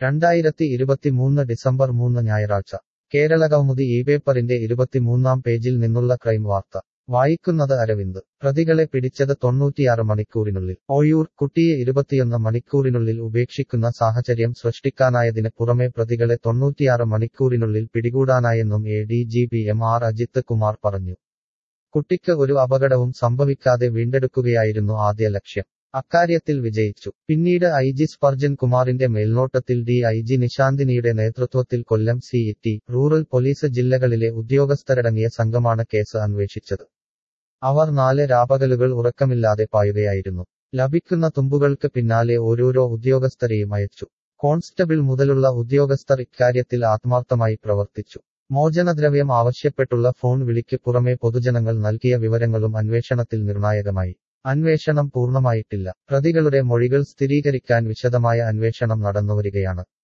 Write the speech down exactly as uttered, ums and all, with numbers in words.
രണ്ടായിരത്തി ഇരുപത്തിമൂന്ന് ഡിസംബർ മൂന്ന് ഞായറാഴ്ച കേരളകൗമുദി ഈ പേപ്പറിന്റെ ഇരുപത്തിമൂന്നാം പേജിൽ നിന്നുള്ള ക്രൈം വാർത്ത വായിക്കുന്നത് അരവിന്ദ് പ്രതികളെ പിടിച്ചത് തൊണ്ണൂറ്റിയാറ് മണിക്കൂറിനുള്ളിൽ ഓയൂർ കുട്ടിയെ ഇരുപത്തിയൊന്ന് മണിക്കൂറിനുള്ളിൽ ഉപേക്ഷിക്കുന്ന സാഹചര്യം സൃഷ്ടിക്കാനായതിന് പുറമെ പ്രതികളെ തൊണ്ണൂറ്റിയാറ് മണിക്കൂറിനുള്ളിൽ പിടികൂടാനായെന്നും A D G P M R Ajith Kumar പറഞ്ഞു. കുട്ടിക്ക് ഒരു അപകടവും സംഭവിക്കാതെ വീണ്ടെടുക്കുകയായിരുന്നു ആദ്യ ലക്ഷ്യം. അക്കാര്യത്തിൽ വിജയിച്ചു. പിന്നീട് ഐ ജി സ്പർജൻ കുമാറിന്റെ മേൽനോട്ടത്തിൽ ഡി ഐ ജി നിശാന്തിനിയുടെ നേതൃത്വത്തിൽ Kollam C T rural police ജില്ലകളിലെ ഉദ്യോഗസ്ഥരടങ്ങിയ സംഘമാണ് കേസ് അന്വേഷിച്ചത്. അവർ നാല് രാപകലുകൾ ഉറക്കമില്ലാതെ പായുകയായിരുന്നു. ലഭിക്കുന്ന തുമ്പുകൾക്ക് പിന്നാലെ ഓരോരോ ഉദ്യോഗസ്ഥരെയും അയച്ചു. കോൺസ്റ്റബിൾ മുതലുള്ള ഉദ്യോഗസ്ഥർ ഇക്കാര്യത്തിൽ ആത്മാർത്ഥമായി പ്രവർത്തിച്ചു. മോചനദ്രവ്യം ആവശ്യപ്പെട്ടുള്ള ഫോൺ വിളിക്ക് പുറമെ പൊതുജനങ്ങൾ നൽകിയ വിവരങ്ങളും അന്വേഷണത്തിൽ നിർണായകമായി. അന്വേഷണം പൂർണ്ണമായിട്ടില്ല. പ്രതികളുടെ മൊഴികൾ സ്ഥിരീകരിക്കാൻ വിശദമായ അന്വേഷണം നടന്നുവരികയാണ്.